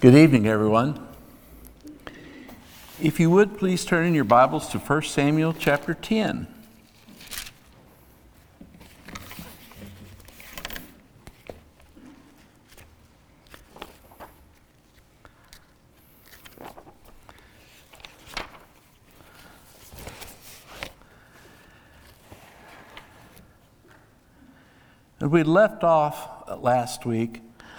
Good evening, everyone. If you would, please turn in your Bibles to 1 Samuel chapter 10. And we left off last week,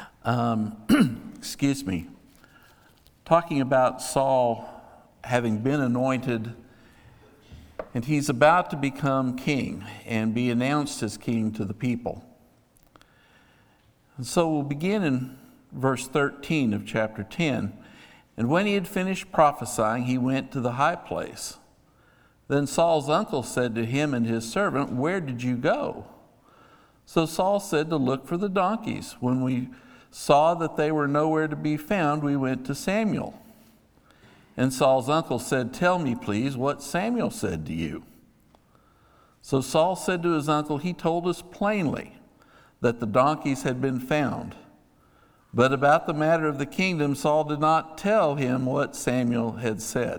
talking about Saul having been anointed, and he's about to become king and be announced as king to the people. And so we'll begin in verse 13 of chapter 10. And when he had finished prophesying, he went to the high place. Then Saul's uncle said to him and his servant, "Where did you go?" So Saul said, "To look for the donkeys. When we saw that they were nowhere to be found, we went to Samuel." And Saul's uncle said, "Tell me, please, what Samuel said to you." So Saul said to his uncle, "He told us plainly that the donkeys had been found. But about the matter of the kingdom, Saul did not tell him what Samuel had said."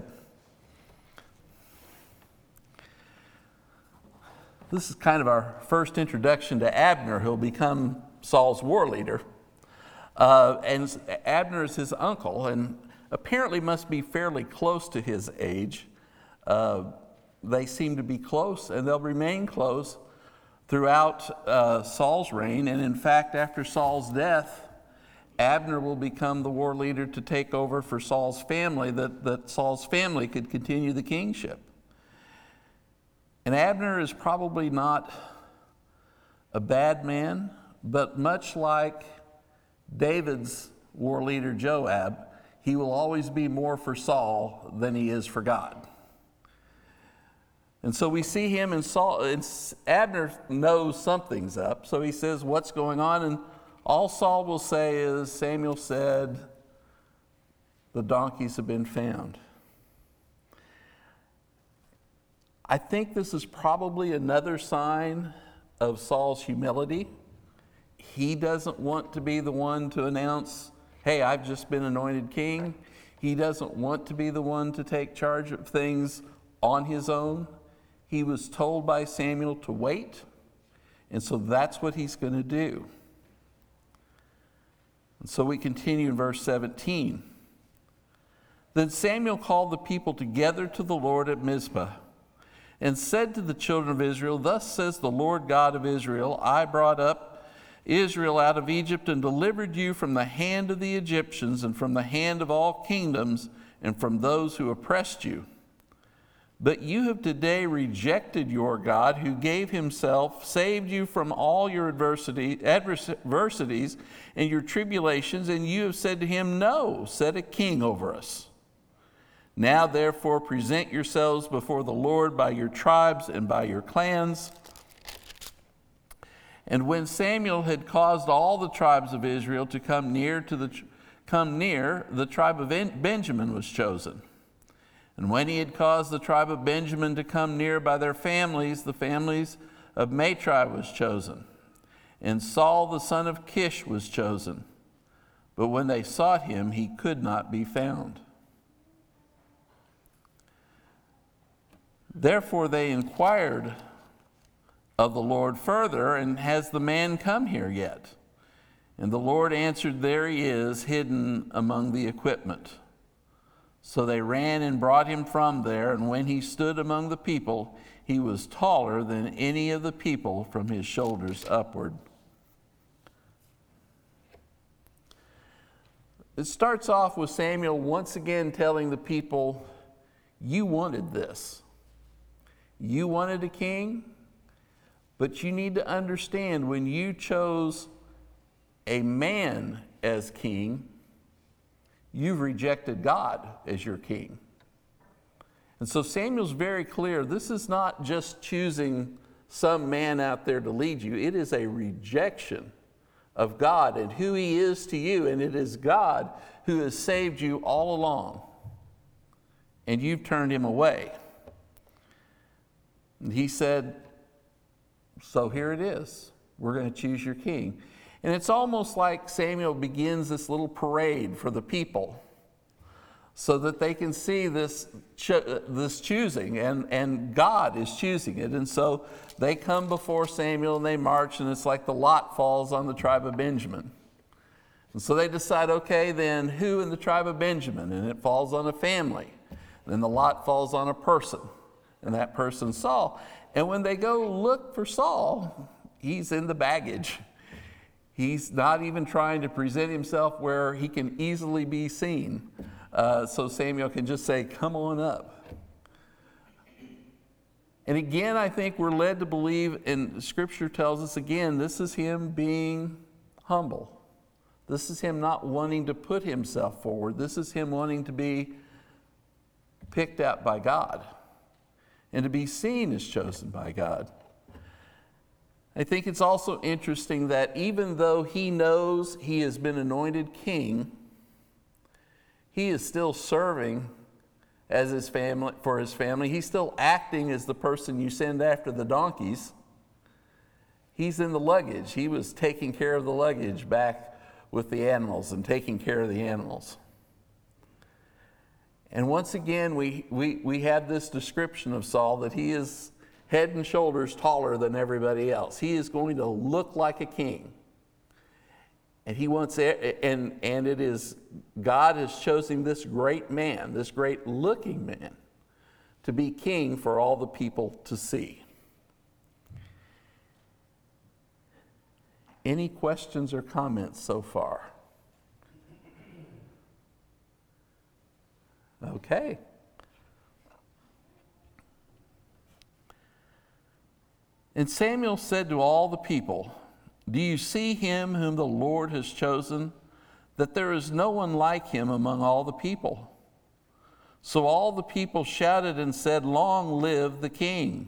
This is kind of our first introduction to Abner, who'll become Saul's war leader. And Abner is his uncle, and apparently must be fairly close to his age. They seem to be close, and they'll remain close throughout Saul's reign. And in fact, after Saul's death, Abner will become the war leader to take over for Saul's family, that Saul's family could continue the kingship. And Abner is probably not a bad man, but much like David's war leader Joab, he will always be more for Saul than he is for God. And so we see him, and Abner knows something's up, so he says, "What's going on?" And all Saul will say is, "Samuel said, the donkeys have been found." I think this is probably another sign of Saul's humility. He doesn't want to be the one to announce, "Hey, I've just been anointed king." He doesn't want to be the one to take charge of things on his own. He was told by Samuel to wait, and so that's what he's going to do. And so we continue in verse 17. Then Samuel called the people together to the Lord at Mizpah, and said to the children of Israel, "Thus says the Lord God of Israel, I brought up Israel out of Egypt and delivered you from the hand of the Egyptians and from the hand of all kingdoms and from those who oppressed you. But you have today rejected your God, who gave himself, saved you from all your adversities and your tribulations, and you have said to him, 'No, set a king over us.' Now, therefore, present yourselves before the Lord by your tribes and by your clans." And when Samuel had caused all the tribes of Israel to come near, the tribe of Benjamin was chosen. And when he had caused the tribe of Benjamin to come near by their families, the families of Matri was chosen. And Saul the son of Kish was chosen. But when they sought him, he could not be found. Therefore they inquired of the Lord further, "And has the man come here yet?" And the Lord answered, "There he is, hidden among the equipment." So they ran and brought him from there, and when he stood among the people, he was taller than any of the people from his shoulders upward. It starts off with Samuel once again telling the people, "You wanted this. You wanted a king, but you need to understand, when you chose a man as king, you've rejected God as your king." And so Samuel's very clear. This is not just choosing some man out there to lead you. It is a rejection of God and who he is to you. And it is God who has saved you all along. And you've turned him away. And he said, "So here it is. We're going to choose your king." And it's almost like Samuel begins this little parade for the people so that they can see this choosing, and God is choosing it. And so they come before Samuel and they march, and it's like the lot falls on the tribe of Benjamin. And so they decide, okay, then who in the tribe of Benjamin? And it falls on a family. And then the lot falls on a person, and that person's Saul. And when they go look for Saul, he's in the baggage. He's not even trying to present himself where he can easily be seen. So Samuel can just say, come on up. And again, I think we're led to believe, and Scripture tells us again, this is him being humble. This is him not wanting to put himself forward. This is him wanting to be picked out by God and to be seen as chosen by God. I think it's also interesting that even though he knows he has been anointed king, he is still serving as his family, for his family. He's still acting as the person you send after the donkeys. He's in the luggage. He was taking care of the luggage back with the animals and taking care of the animals. And once again, we have this description of Saul that he is head and shoulders taller than everybody else. He is going to look like a king. And he wants, and it is, God has chosen this great man, this great looking man, to be king for all the people to see. Any questions or comments so far? Okay. And Samuel said to all the people, do you see him whom the Lord has chosen, that there is no one like him among all the people? So all the people shouted and said, long live the king.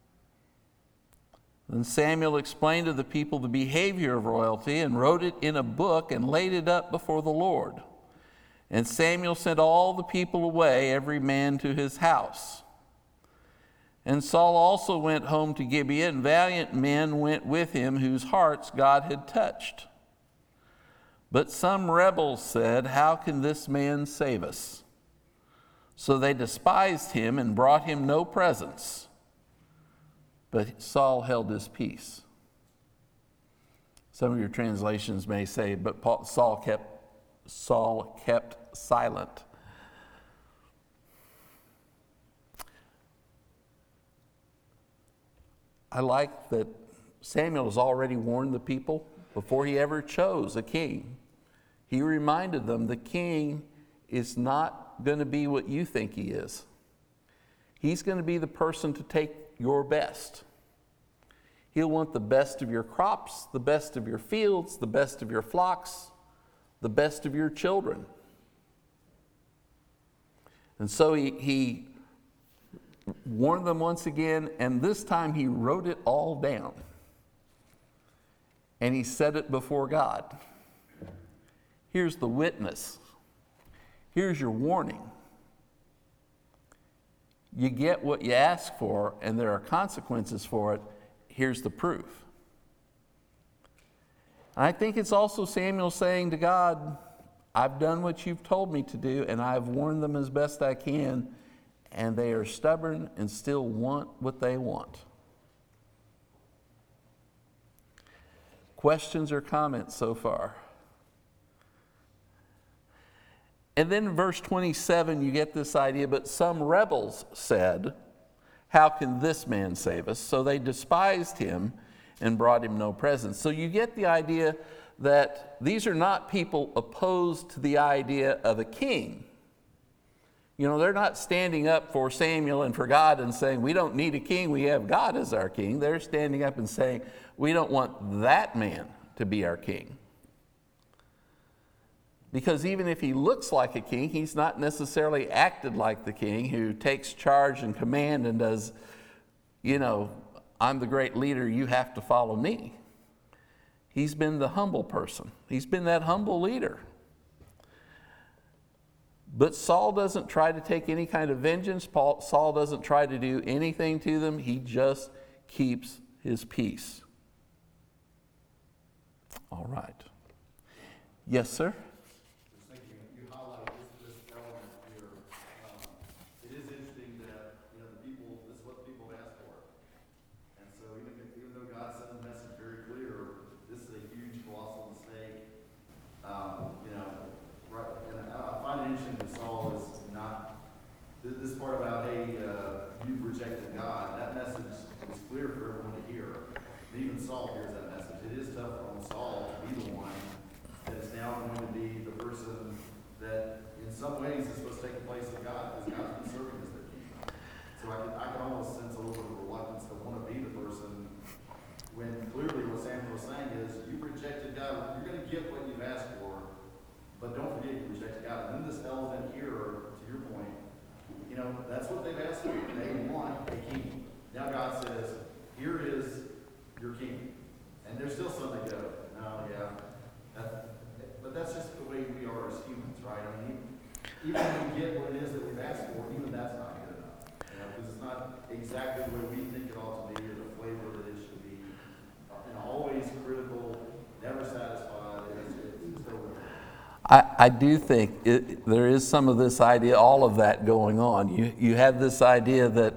Then Samuel explained to the people the behavior of royalty and wrote it in a book and laid it up before the Lord. And Samuel sent all the people away, every man to his house. And Saul also went home to Gibeah, and valiant men went with him whose hearts God had touched. But some rebels said, how can this man save us? So they despised him and brought him no presents. But Saul held his peace. Some of your translations may say, but Saul kept silent. I like that Samuel has already warned the people before he ever chose a king. He reminded them the king is not going to be what you think he is. He's going to be the person to take your best. He'll want the best of your crops, the best of your fields, the best of your flocks, the best of your children. And so he warned them once again, and this time he wrote it all down. And he said it before God. Here's the witness. Here's your warning. You get what you ask for, and there are consequences for it. Here's the proof. I think it's also Samuel saying to God, I've done what you've told me to do, and I've warned them as best I can, and they are stubborn and still want what they want. Questions or comments so far? And then in verse 27, you get this idea, but some rebels said, how can this man save us? So they despised him and brought him no presents. So you get the idea that these are not people opposed to the idea of a king. You know, they're not standing up for Samuel and for God and saying, we don't need a king, we have God as our king. They're standing up and saying, we don't want that man to be our king. Because even if he looks like a king, he's not necessarily acted like the king who takes charge and command and does, you know, I'm the great leader, you have to follow me. He's been the humble person. He's been that humble leader. But Saul doesn't try to take any kind of vengeance. Saul doesn't try to do anything to them. He just keeps his peace. All right. Yes, sir? Just thinking, you highlight this element here. It is interesting that, the people, this is what the people asked for. And so even though God sent the message very clear, this is a huge, colossal mistake. Right, and I find it interesting that Saul is not, this part about, hey, you've rejected God, that message is clear for everyone to hear. And even Saul hears that message. It is tough on Saul to be the one that is now going to be the person that in some ways is supposed to take the place of God, because God's been serving as their king. So I can almost sense a little bit of reluctance to want to be the person when clearly what Samuel was saying is, you've rejected God, you're going to get what you've asked for, but don't forget you rejected God. And then this element here, to your point, that's what they've asked for. They want a king. Now God says, here is your king. And there's still some that go, no, yeah. But that's just the way we are as humans, right? I mean, even when we get what it is that we've asked for, even that's not good enough. Because it's not exactly the way we think it ought to be, or the flavor that it should be. Always critical, never satisfied. It's still there. I do think there is some of this idea, all of that going on. You have this idea that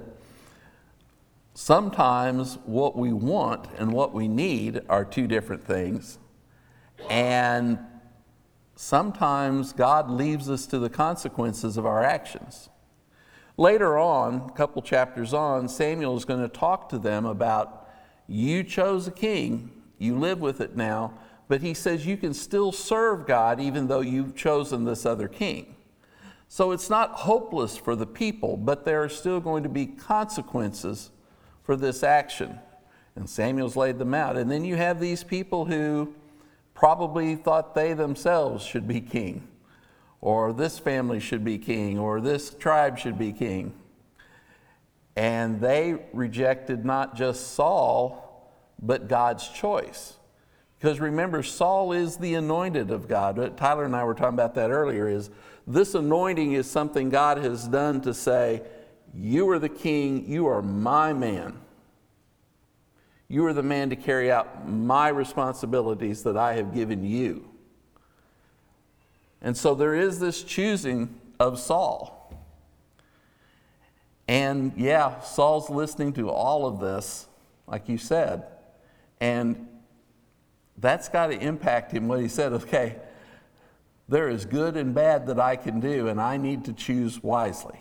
sometimes what we want and what we need are two different things. And sometimes God leaves us to the consequences of our actions. Later on, a couple chapters on, Samuel is going to talk to them about, you chose a king, you live with it now, but he says you can still serve God even though you've chosen this other king. So it's not hopeless for the people, but there are still going to be consequences for this action. And Samuel's laid them out. And then you have these people who probably thought they themselves should be king, or this family should be king, or this tribe should be king. And they rejected not just Saul, but God's choice. Because remember, Saul is the anointed of God. Tyler and I were talking about that earlier, is this anointing is something God has done to say, you are the king, you are my man. You are the man to carry out my responsibilities that I have given you. And so there is this choosing of Saul. And yeah, Saul's listening to all of this, like you said. And that's got to impact him when he said, okay, there is good and bad that I can do, and I need to choose wisely.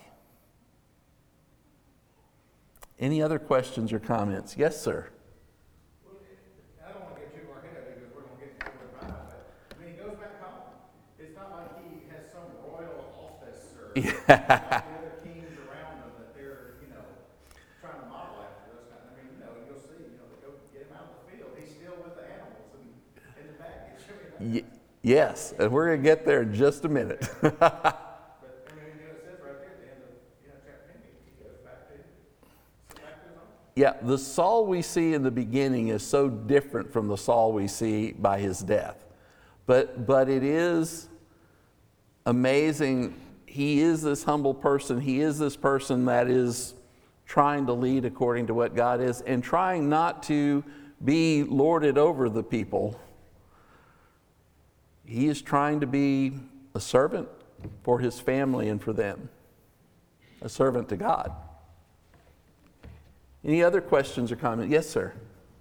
Any other questions or comments? Yes, sir. Well, I don't want to get too far ahead of it because we're going to get to the Bible, but when he goes back home, it's not like he has some royal office or like the other kings around him that they're, trying to model after those kind. You'll see, they go get him out of the field. He's still with the animals and in the baggage. Yes, and we're going to get there in just a minute. But it says right there at the end of chapter 10, he goes back to his home. Yeah, the Saul we see in the beginning is so different from the Saul we see by his death. But it is amazing. He is this humble person. He is this person that is trying to lead according to what God is and trying not to be lorded over the people. He is trying to be a servant for his family and for them, a servant to God. Any other questions or comments? Yes, sir.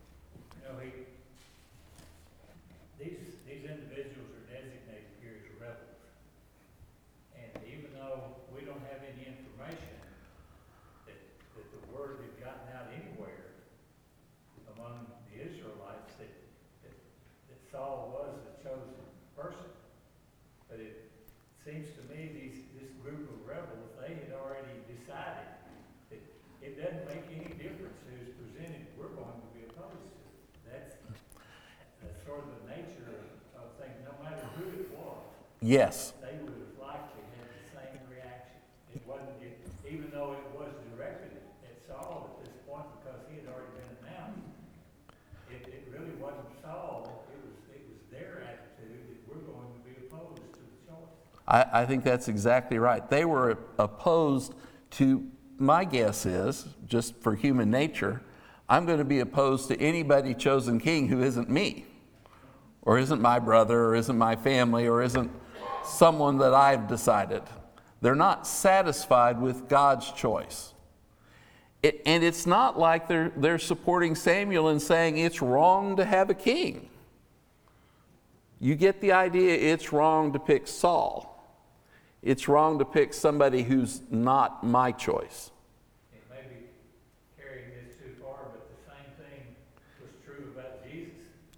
These individuals are designated here as rebels. And even though we don't have any information that the word had gotten out anywhere among the Israelites that Saul was the chosen person. But it seems to me this group of rebels, they had already decided that it doesn't make any difference who's presented, we're going to be opposed to. That's sort of the nature of things, no matter who it was. Yes. They would have likely had the same reaction. It wasn't, even though it was directed at Saul at this point because he had already been announced, it really wasn't Saul. It was their attitude that we're going to be opposed to the choice. I think that's exactly right. They were opposed to, my guess is, just for human nature, I'm going to be opposed to anybody chosen king who isn't me. or isn't my brother, or isn't my family, or isn't someone that I've decided. They're not satisfied with God's choice. And it's not like they're supporting Samuel and saying it's wrong to have a king. You get the idea, it's wrong to pick Saul. It's wrong to pick somebody who's not my choice. It may be carrying this too far, but the same thing was true about Jesus.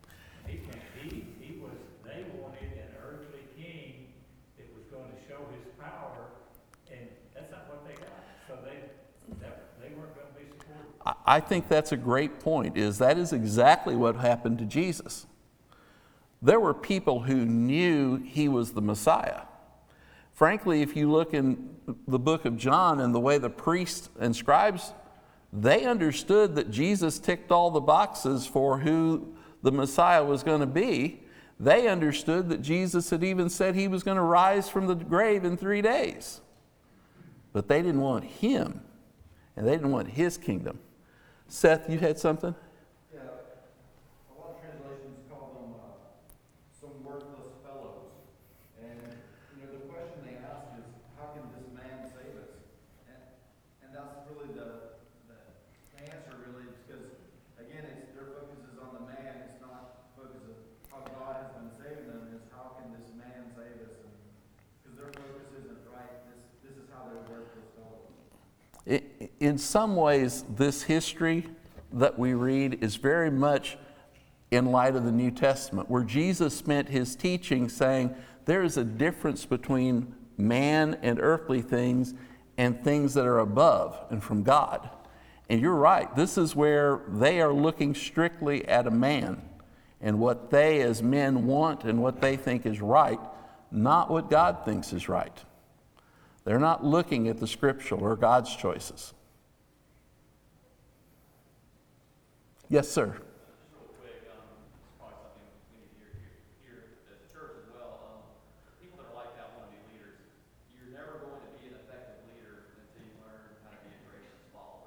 They wanted an earthly king that was going to show his power, and that's not what they got. So they weren't going to be supported. I think that's a great point, that is exactly what happened to Jesus. There were people who knew he was the Messiah. Frankly, if you look in the book of John and the way the priests and scribes, they understood that Jesus ticked all the boxes for who the Messiah was going to be. They understood that Jesus had even said he was going to rise from the grave in 3 days. But they didn't want him, and they didn't want his kingdom. Seth, you had something? Yeah, a lot of translations call them some worthless fellows. And, the question they ask is, how can this man save us? And that's really the answer, really, because, again, their focus is on the man. It's not focus of how God has been saving them, is how can this man save us? Because their focus isn't right. This is how they're worthless fellows. In some ways, this history that we read is very much in light of the New Testament, where Jesus spent his teaching saying there is a difference between man and earthly things and things that are above and from God. And you're right, this is where they are looking strictly at a man and what they as men want and what they think is right, not what God thinks is right. They're not looking at the scriptural or God's choices. Yes, sir. Just real quick, it's probably something we need to hear as a church as well. People that are like that want to be leaders. You're never going to be an effective leader until you learn how to be a gracious follower.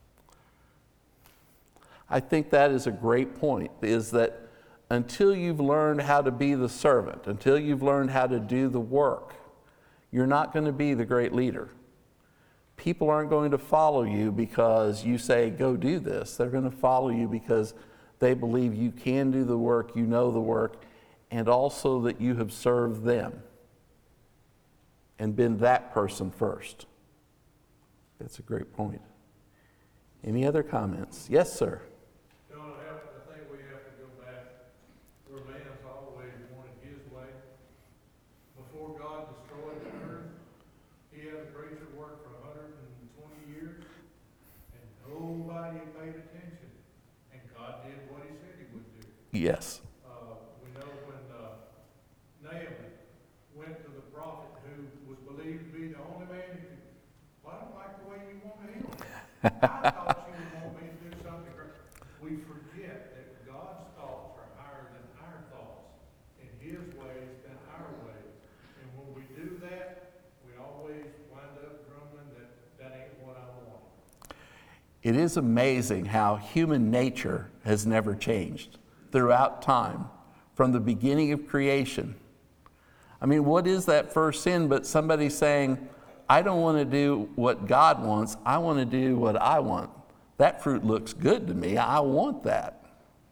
I think that is a great point, is that until you've learned how to be the servant, until you've learned how to do the work, you're not going to be the great leader. People aren't going to follow you because you say, go do this. They're going to follow you because they believe you can do the work, you know the work, and also that you have served them and been that person first. That's a great point. Any other comments? Yes, sir. John, I think we have to go back where man's always wanted his way. Before God destroyed the earth, he had a preacher work for 120 years, and nobody paid attention. And God did what he said he would do. Yes. We know when Naaman went to the prophet who was believed to be the only man who could, well, I don't like the way you want to heal me. I thought you would want me to do something great. We forget that God's thoughts are higher than our thoughts, and his ways than our ways. And when we do that, we always wind up grumbling that ain't what I want. It is amazing how human nature has never changed throughout time, from the beginning of creation. I mean, what is that first sin but somebody saying, I don't want to do what God wants, I want to do what I want. That fruit looks good to me, I want that.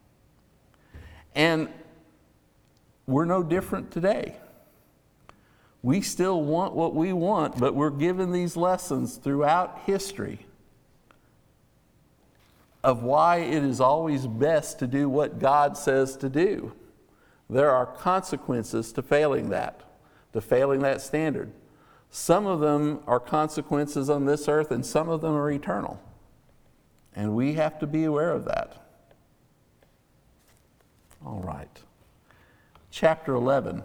And we're no different today. We still want what we want, but we're given these lessons throughout history of why it is always best to do what God says to do. There are consequences to failing that standard. Some of them are consequences on this earth, and some of them are eternal. And we have to be aware of that. All right. Chapter 11.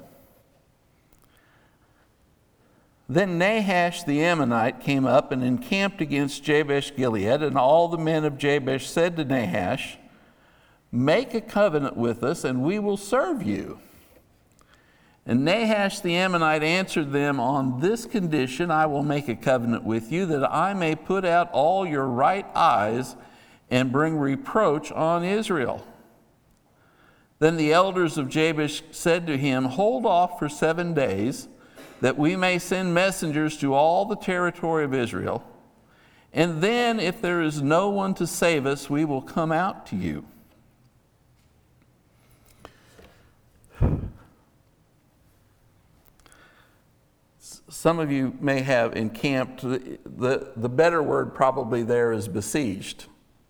Then Nahash the Ammonite came up and encamped against Jabesh Gilead, and all the men of Jabesh said to Nahash, make a covenant with us, and we will serve you. And Nahash the Ammonite answered them, on this condition I will make a covenant with you, that I may put out all your right eyes and bring reproach on Israel. Then the elders of Jabesh said to him, "Hold off for 7 days, that we may send messengers to all the territory of Israel. And then, if there is no one to save us, we will come out to you." Some of you may have encamped. The better word probably there is besieged.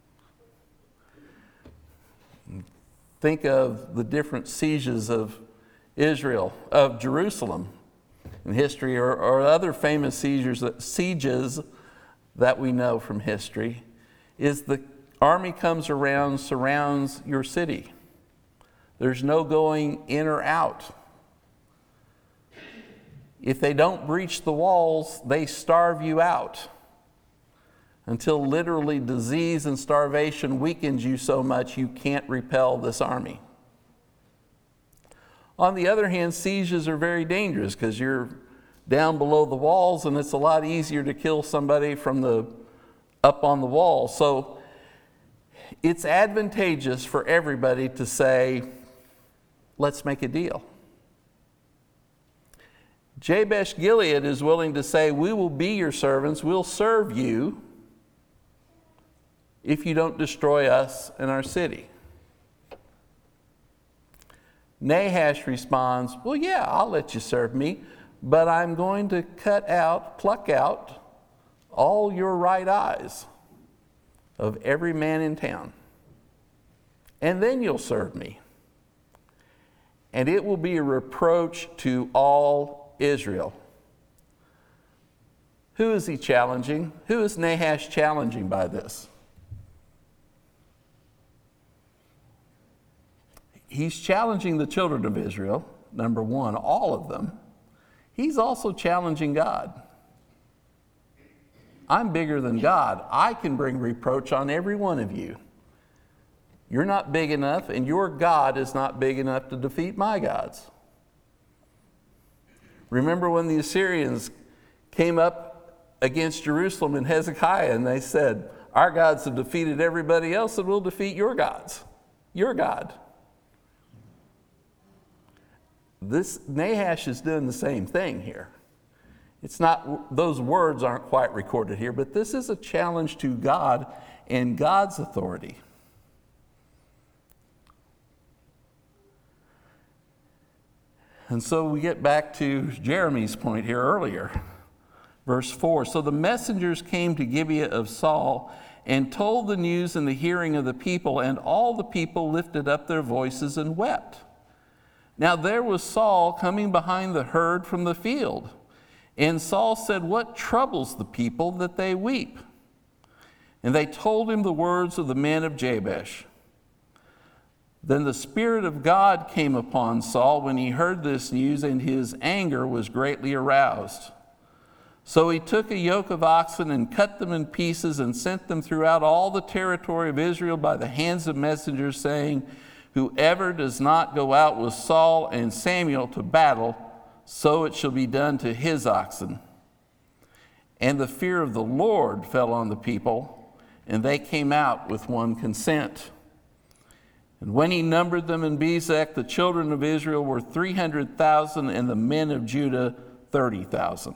Think of the different sieges of Israel, of Jerusalem in history, or other famous sieges that we know from history, is the army comes around, surrounds your city. There's no going in or out. If they don't breach the walls, they starve you out until literally disease and starvation weakens you so much you can't repel this army. On the other hand, sieges are very dangerous because you're down below the walls and it's a lot easier to kill somebody from up on the wall. So it's advantageous for everybody to say, let's make a deal. Jabesh Gilead is willing to say, we will be your servants, we'll serve you if you don't destroy us and our city. Nahash responds, well, yeah, I'll let you serve me, but I'm going to pluck out all your right eyes of every man in town. And then you'll serve me. And it will be a reproach to all Israel. Who is he challenging? Who is Nahash challenging by this? He's challenging the children of Israel, number one, all of them. He's also challenging God. I'm bigger than God. I can bring reproach on every one of you. You're not big enough, and your God is not big enough to defeat my gods. Remember when the Assyrians came up against Jerusalem and Hezekiah, and they said, our gods have defeated everybody else, and we'll defeat your gods, your God. This Nahash is doing the same thing here. It's not, those words aren't quite recorded here, but this is a challenge to God and God's authority. And so we get back to Jeremy's point here earlier. Verse 4, so the messengers came to Gibeah of Saul and told the news in the hearing of the people, and all the people lifted up their voices and wept. Now there was Saul coming behind the herd from the field. And Saul said, what troubles the people that they weep? And they told him the words of the men of Jabesh. Then the Spirit of God came upon Saul when he heard this news, and his anger was greatly aroused. So he took a yoke of oxen and cut them in pieces and sent them throughout all the territory of Israel by the hands of messengers, saying, whoever does not go out with Saul and Samuel to battle, so it shall be done to his oxen. And the fear of the Lord fell on the people, and they came out with one consent. And when he numbered them in Bezek, the children of Israel were 300,000, and the men of Judah 30,000.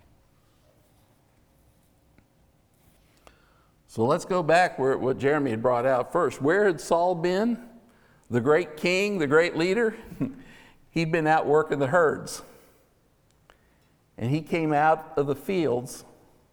So let's go back where what Jeremy had brought out first. Where had Saul been? The great king, the great leader? He'd been out working the herds. And he came out of the fields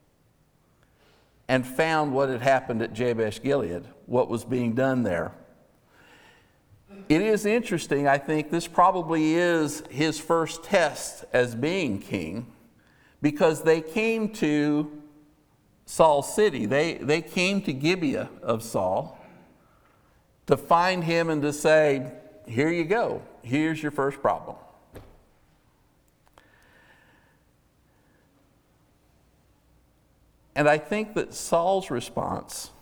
and found what had happened at Jabesh Gilead, what was being done there. It is interesting, I think this probably is his first test as being king, because they came to Saul's city. They came to Gibeah of Saul to find him and to say, here you go, here's your first problem. And I think that Saul's response,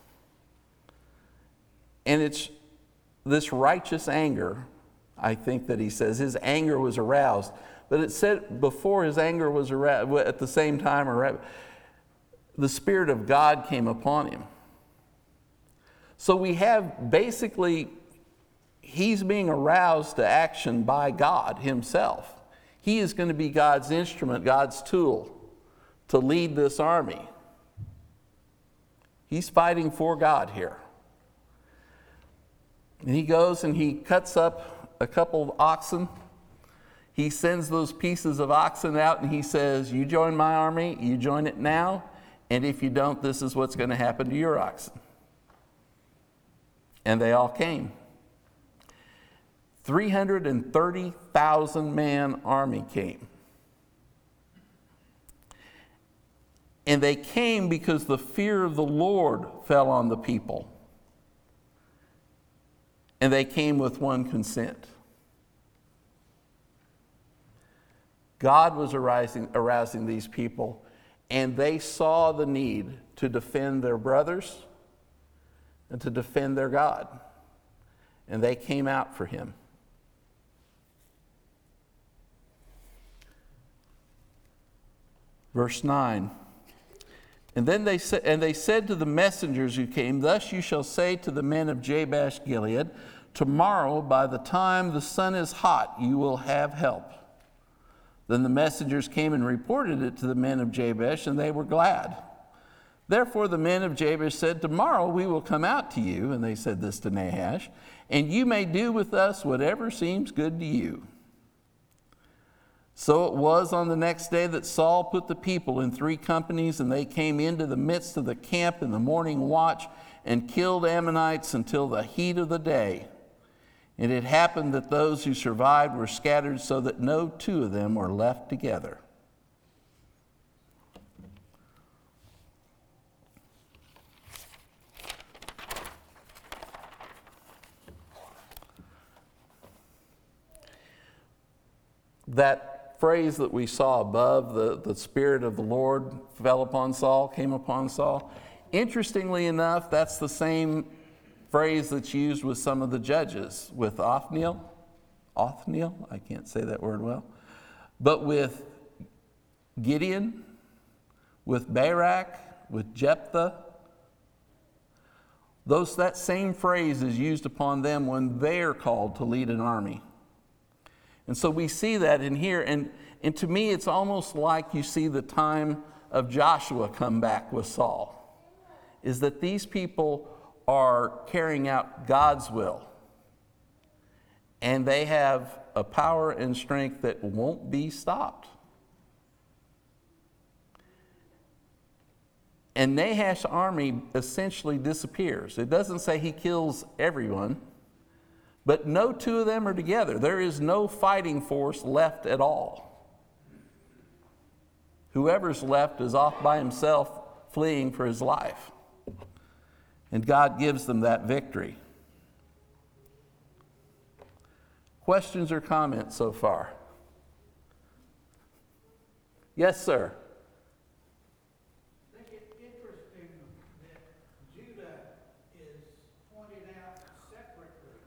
and it's this righteous anger, I think that he says, his anger was aroused. But it said before his anger was aroused, at the same time, the Spirit of God came upon him. So we have basically, he's being aroused to action by God himself. He is going to be God's instrument, God's tool to lead this army. He's fighting for God here. And he goes and he cuts up a couple of oxen. He sends those pieces of oxen out and he says, you join my army, you join it now, and if you don't, this is what's going to happen to your oxen. And they all came. 330,000 man army came. And they came because the fear of the Lord fell on the people. And they came with one consent. God was arousing these people, and they saw the need to defend their brothers and to defend their God. And they came out for him. Verse 9. And then they said to the messengers who came, thus you shall say to the men of Jabesh Gilead, tomorrow by the time the sun is hot, you will have help. Then the messengers came and reported it to the men of Jabesh, and they were glad. Therefore the men of Jabesh said, tomorrow we will come out to you, and they said this to Nahash, and you may do with us whatever seems good to you. So it was on the next day that Saul put the people in 3 companies, and they came into the midst of the camp in the morning watch and killed Ammonites until the heat of the day. And it happened that those who survived were scattered so that no 2 of them were left together. That phrase that we saw above, the Spirit of the Lord fell upon Saul, came upon Saul. Interestingly enough, that's the same phrase that's used with some of the judges, with Othniel, I can't say that word well, but with Gideon, with Barak, with Jephthah. That same phrase is used upon them when they're called to lead an army. And so we see that in here, and to me it's almost like you see the time of Joshua come back with Saul, is that these people are carrying out God's will. And they have a power and strength that won't be stopped. And Nahash's army essentially disappears. It doesn't say he kills everyone, but no 2 of them are together. There is no fighting force left at all. Whoever's left is off by himself, fleeing for his life. And God gives them that victory. Questions or comments so far? Yes, sir. I think it's interesting that Judah is pointed out separately.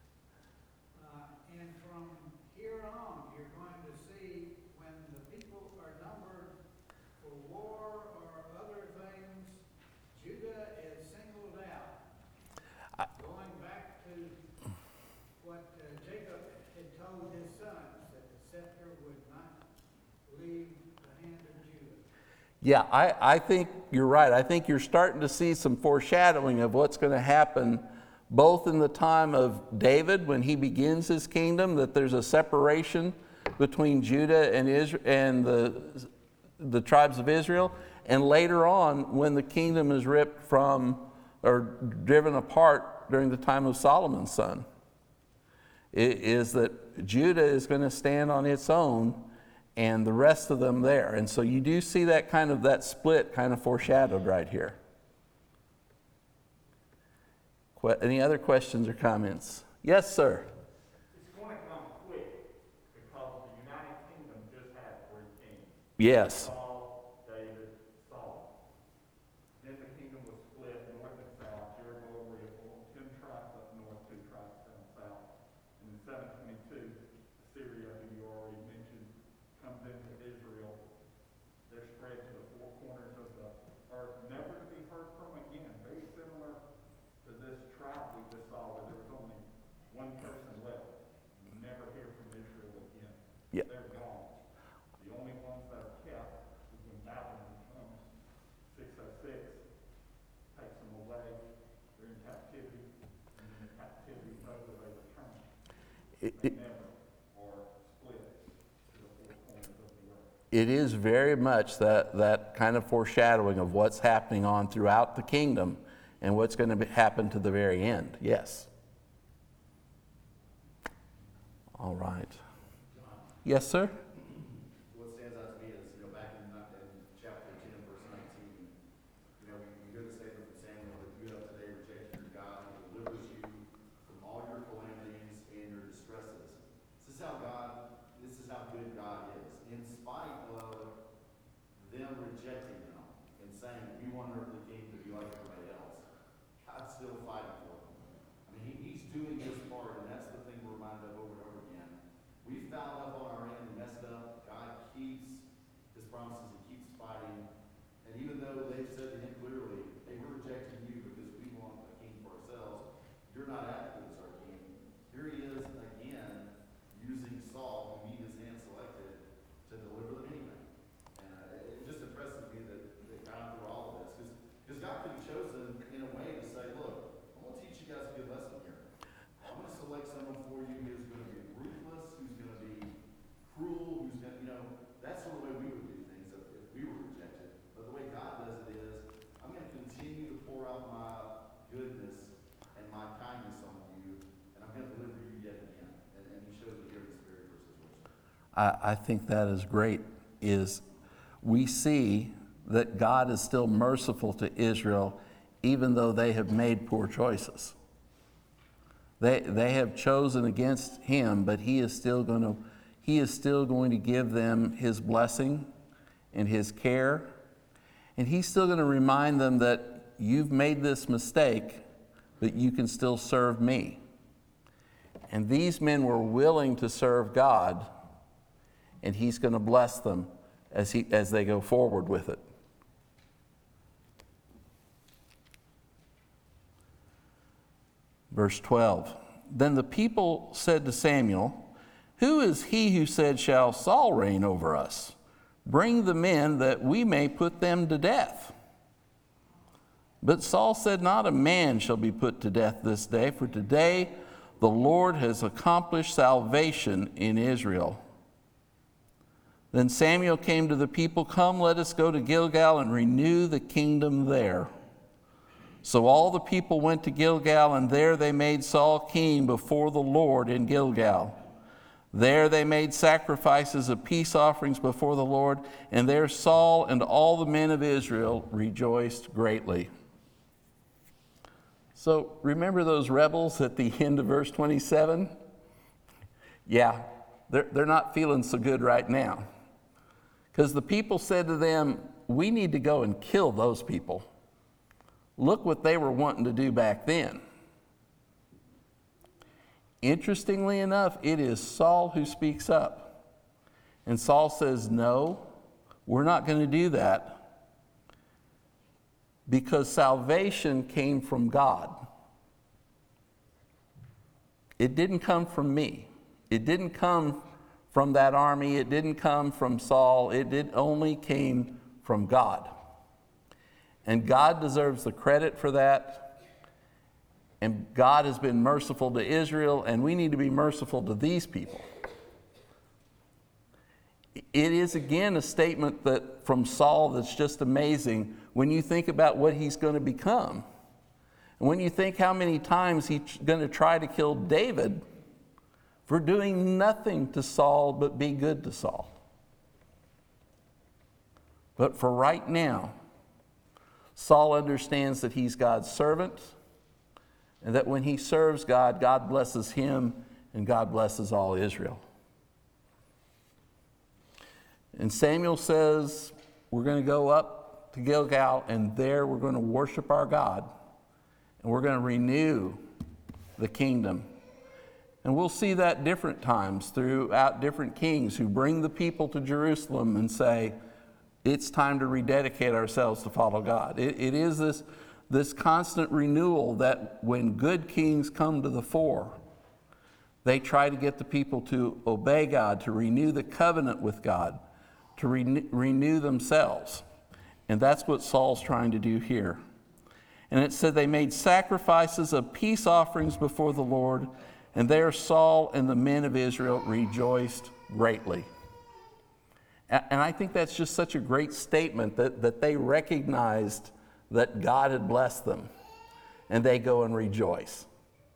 And from here on, you're going to see when the people are numbered for war or other things, Judah is singled out. Going back to what Jacob had told his sons, that the scepter would not leave the hand of Judah. Yeah, I think you're right. I think you're starting to see some foreshadowing of what's going to happen both in the time of David when he begins his kingdom, that there's a separation between Judah and Israel and the tribes of Israel, and later on when the kingdom is ripped from or driven apart during the time of Solomon's son. It is that Judah is going to stand on its own and the rest of them there. And so you do see that split kind of foreshadowed right here. Any other questions or comments? Yes, sir. It's going to come quick because the United Kingdom just had 3 kings. Yes. Saul, David, Saul. Then the kingdom was split north and south. Jeroboam, Rehoboam, 2 tribes up north, 2 tribes down south. And in 722, Assyria, who you already mentioned, comes into Israel. They're spread to the 4 corners of the earth, never to be heard from again. Very similar to this tribe we just saw, where there was only one person It is very much that kind of foreshadowing of what's happening on throughout the kingdom and what's going to happen to the very end. Yes. All right. Yes, sir? What stands out to me is, back in chapter 10, verse 19, you hear the statement from Samuel that you have today rejected your God who delivers you from all your calamities and your distresses. This is how good God is. In spite of them rejecting him and saying, we want an earthly king to be like everybody else, God's still fighting for them. I mean, he's doing his part, and that's the thing we're reminded of over and over again. We fouled up on our end and messed up. God keeps his promises. He keeps fighting. And even though they've said to him clearly, hey, we're rejecting you because we want a king for ourselves, you're not acting as our king. Here he is again using Saul, whom he has hand-selected, to deliver them anyway. And it just impresses me that God through all of this, because God could have chosen in a way to say, look, I'm going to teach you guys a good lesson here. I'm going to select someone for you who's going to be ruthless, who's going to be cruel, who's going to, that's the way we would do things if we were rejected. But the way God does it is, I'm going to continue to pour out my goodness and my kindness on you, and I'm going to deliver you yet again. And he shows it here in this very first situation. I think that is great, is we see that God is still merciful to Israel even though they have made poor choices. They have chosen against him, but he is still going to give them his blessing and his care. And he's still going to remind them that you've made this mistake, but you can still serve me. And these men were willing to serve God, and he's going to bless them as they go forward with it. Verse 12, then the people said to Samuel, who is he who said, shall Saul reign over us? Bring the men that we may put them to death. But Saul said, not a man shall be put to death this day, for today the Lord has accomplished salvation in Israel. Then Samuel came to the people, come, let us go to Gilgal and renew the kingdom there. So all the people went to Gilgal, and there they made Saul king before the Lord in Gilgal. There they made sacrifices of peace offerings before the Lord, and there Saul and all the men of Israel rejoiced greatly. So remember those rebels at the end of verse 27? Yeah, they're not feeling so good right now. Because the people said to them, we need to go and kill those people. Look what they were wanting to do back then. Interestingly enough, it is Saul who speaks up. And Saul says, no, we're not going to do that, because salvation came from God. It didn't come from me. It didn't come from that army. It didn't come from Saul. It only came from God. And God deserves the credit for that. And God has been merciful to Israel, and we need to be merciful to these people. It is again a statement that from Saul that's just amazing when you think about what he's going to become. And when you think how many times he's going to try to kill David for doing nothing to Saul but be good to Saul. But for right now, Saul understands that he's God's servant, and that when he serves God, God blesses him and God blesses all Israel. And Samuel says, we're going to go up to Gilgal, and there we're going to worship our God, and we're going to renew the kingdom. And we'll see that different times throughout different kings who bring the people to Jerusalem and say, it's time to rededicate ourselves to follow God. It is this constant renewal that when good kings come to the fore, they try to get the people to obey God, to renew the covenant with God, to renew themselves. And that's what Saul's trying to do here. And it said they made sacrifices of peace offerings before the Lord, And there Saul and the men of Israel rejoiced greatly. And I think that's just such a great statement that they recognized that God had blessed them. And they go and rejoice.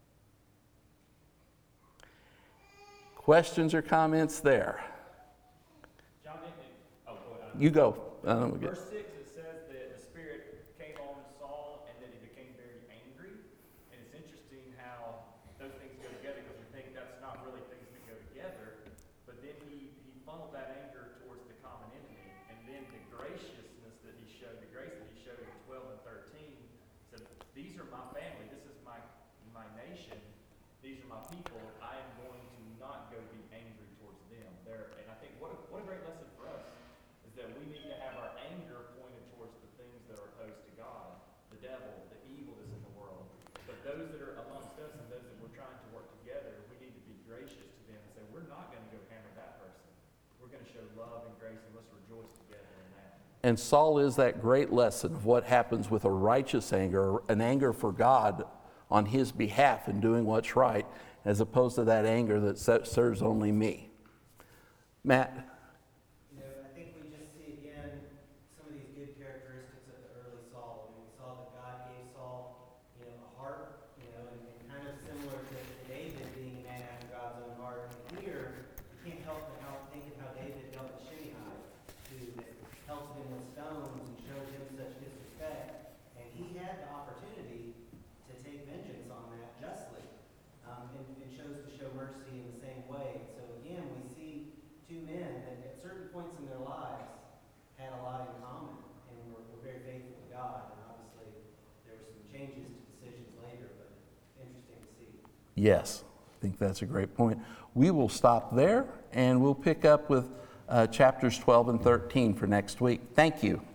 Questions or comments there? John, go ahead. You go. Verse 6, it says that the Spirit came on Saul and that he became very angry. And it's interesting how those things go together because we think that's not really things that go together. But then he funneled that anger towards the common enemy. And then the graciousness that he showed, the grace that he showed in 12 and 13, said, these are my family, this is my nation, these are my people. I am going to not go be angry towards them. And I think what a great lesson for us is that we need to have our anger pointed towards the things that are opposed to God, the devil, the evil that's in the world. But those that are amongst us and those that we're trying to work together, we need to be gracious to them and say, we're not going to go hammer that person. We're going to show love and grace, and let's rejoice together in that. And Saul is that great lesson of what happens with a righteous anger, an anger for God on his behalf in doing what's right, as opposed to that anger that serves only me. Matt? I think we just see again some of these good characteristics of the early Saul. We saw that God gave Saul, a heart, and kind of similar to David being a man after God's own heart. And here, you can't help but think of how David dealt with Shimei, who pelted him with stones and showed him such disrespect. And he had the opportunity to take vengeance on that justly, and chose to show mercy in the same way. So again, we see two men that at certain points in their lives had a lot in common and were very faithful to God. And obviously, there were some changes to decisions later, but interesting to see. Yes, I think that's a great point. We will stop there and we'll pick up with chapters 12 and 13 for next week. Thank you.